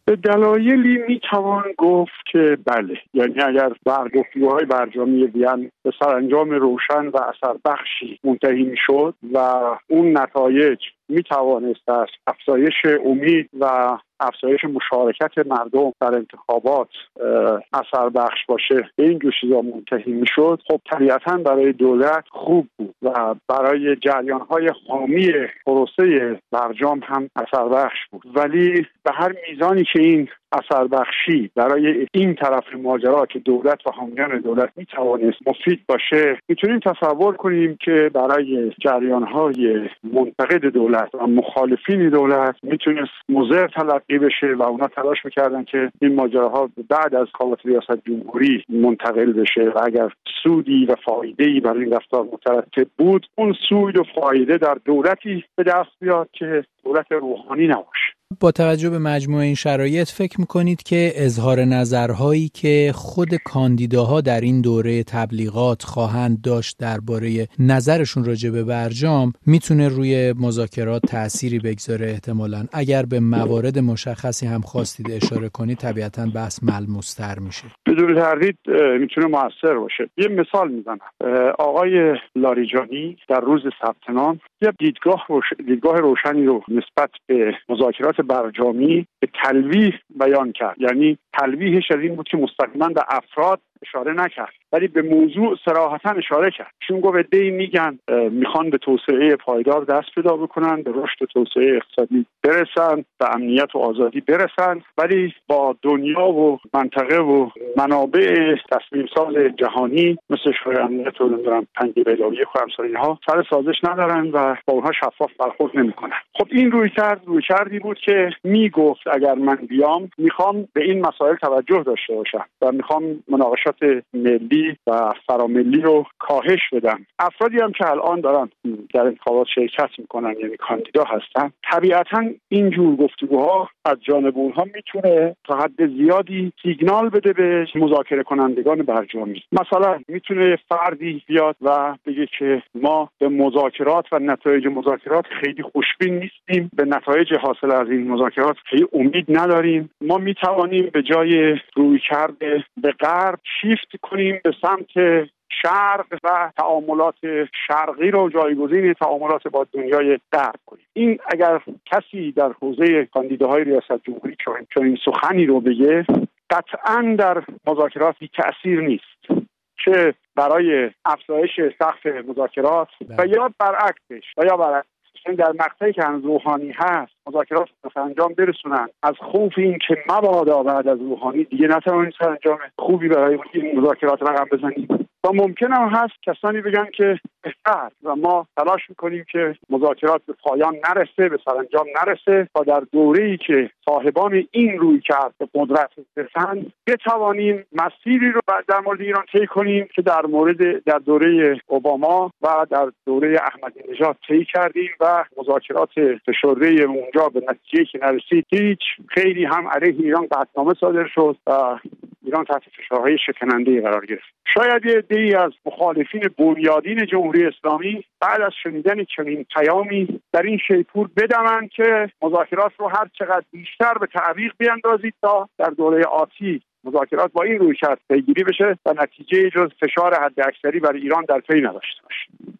به دلایلی میتوان گفت که بله، یعنی اگر گفتگوهای برجامی وین به سرانجام روشن و اثر بخشی منتهی میشد و اون نتایج میتوانست از افزایش امید و افزایش مشارکت مردم در انتخابات اثر بخش باشه، به این جور چیزا منتهی میشد، خب طبیعتاً برای دولت خوب بود و برای جریان‌های حامی پروسه برجام هم اثر بخش بود. ولی به هر میزانی که این اثر بخشی برای این طرف ماجرا که دولت و حامیان دولت میتوانست مفید باشه، میتونیم تصور کنیم که برای جریان‌های منتقد دولت و مخالفین دولت میتونست مضر تلقی بشه و اونا تلاش میکردن که این ماجراها بعد از کالات ریاست جمهوری منتقل بشه و اگر سودی و فایده‌ای برای این رفتار مترتب بود، اون سود و فایده در دولتی به دست بیاد که دولت روحانی نباشه. با توجه به مجموع این شرایط فکر میکنید که اظهار نظرهایی که خود کاندیداها در این دوره تبلیغات خواهند داشت درباره نظرشون راجع به برجام میتونه روی مذاکرات تأثیری بگذاره؟ احتمالاً اگر به موارد مشخصی هم خواستید اشاره کنید طبیعتاً بحث ملموس‌تر میشه. بدون تردید میتونه موثر باشه. یه مثال میزنم. آقای لاریجانی در روز ثبت نام یه دیدگاه روشنی رو نسبت به مذاکرات برجامی به تلویح بیان کرد. یعنی تلویحش از این بود که مستقیما به افراد اشاره نکرد، ولی به موضوع صراحتاً اشاره کرد. چون گفت عده‌ای میگن میخوان به توسعه پایدار دست پیدا بکنن، به رشد و توسعه اقتصادی برسن، به امنیت و آزادی برسن، ولی با دنیا و منطقه و منابع تصمیم ساز جهانی مثل شورای امنیت و نمیدونم تنگ بیلاوی خرمساری اینها سر سازش ندارن و با اونها شفاف برخورد نمیکنن. خب این رویکردی بود که میگفت اگر من بیام میخوام به این مسائل توجه داشته باشم و میخوام مناقشات ملی و فراملی رو کاهش بدم. افرادی هم که الان دارن در انتخابات شرکت میکنن، یعنی کاندیدا هستن، طبیعتاً این جور گفتگوها از جانب اونها میتونه تا حد زیادی سیگنال بده به مذاکره کنندگان برجامی. مثلا میتونه فردی بیاد و بگه که ما به مذاکرات و نتایج مذاکرات خیلی خوشبین نیستیم، به نتایج حاصل از این مذاکرات خیلی امید نداریم، ما میتوانیم به جای رویکرد به غرب شیفت کنیم به سمت شرق و تعاملات شرقی رو جایگزین تعاملات با دنیای غرب کنیم. این اگر کسی در حوزه کاندیداهای ریاست جمهوری چنین سخنی رو بگه، قطعاً در مذاکرات بی تأثیر نیست، چه برای افزایش سقف مذاکرات و یا برعکسش. در مقطعی که هنوز روحانی هست مذاکرات به انجام برسونن، از خوف این که مبادا بعد از روحانی دیگه نتوانید سرانجام خوبی برای این مذاکرات رقم بزنید. و ممکن هم هست کسانی بگن که بهتر و ما تلاش میکنیم که مذاکرات به پایان نرسه، به سرانجام نرسه تا در دوره‌ای که صاحبان این رویکرد به قدرت رسند بتوانیم مسیری رو در مورد ایران طی کنیم که در دوره اوباما و در دوره احمدی نژاد طی کردیم و مذاکرات فشرده اونجا به نتیجه‌ای که نرسید هیچ، خیلی هم علیه ایران قطعنامه صادر شد و ایران تحت فشارهای شکننده‌ای قرار گرفت. شاید یه عده‌ای از مخالفین بنیادین جمهوری اسلامی بعد از شنیدن چنین پیامی در این شیپور بدمن که مذاکرات رو هر چقدر بیشتر به تعویق بیاندازید تا در دوره آتی مذاکرات با این رویکرد پیگیری بشه و نتیجه جز فشار حداکثری برای ایران در پی نداشته باشه.